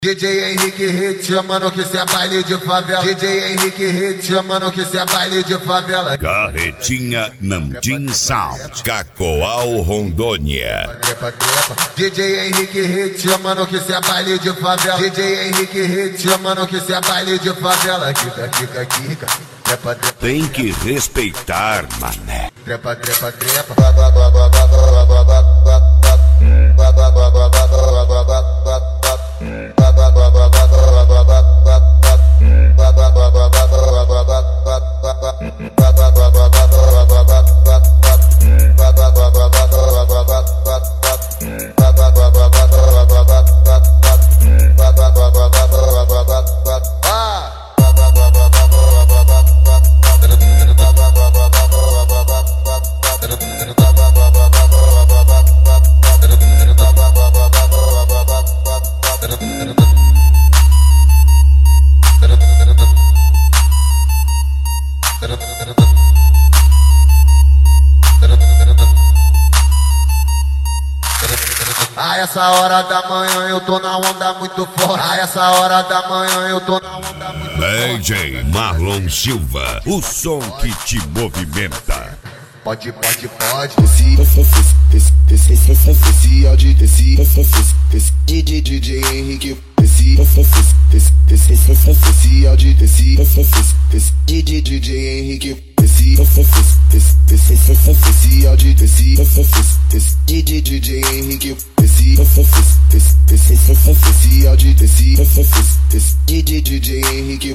DJ Henrique Hit, chamando que cê é baile de favela. DJ Henrique Hit, chamando que cê é baile de favela. Carretinha Namdim Sound, Cacoal, Rondônia. DJ Henrique Hit, chamando que cê é baile de favela. DJ Henrique Hit, chamando que cê é baile de favela. Kika, kika, kika. Trepa, trepa. Tem que respeitar, mané. Trepa, trepa, trepa. A essa hora da manhã eu tô na onda muito forte. A essa hora da manhã eu tô na onda muito forte. DJ Marlon Silva, o som que te movimenta. Pode, pode, pode. Esse áudio desse DJ Henrique. Esse áudio desse DJ Henrique. Esse áudio desse DJ Henrique. Esse áudio desse DJ Henrique.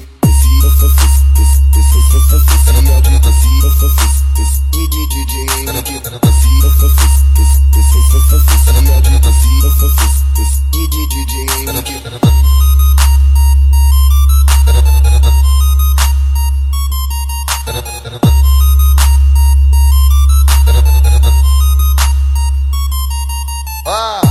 Ah!